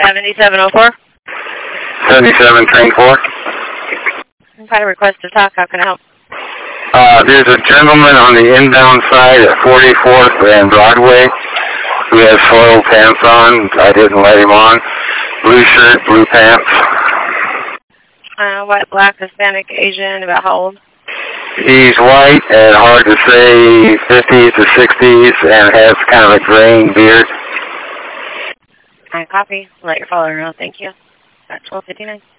7704. 77 train 4. I've had a request to talk. How can I help? There's a gentleman on the inbound side at 44th and Broadway who has soiled pants on. I didn't let him on. Blue shirt, blue pants. White, black, Hispanic, Asian, about how old? He's white and hard to say, 50s to 60s, and has kind of a graying beard. Copy. Let your follower know. Thank you. At 12:59.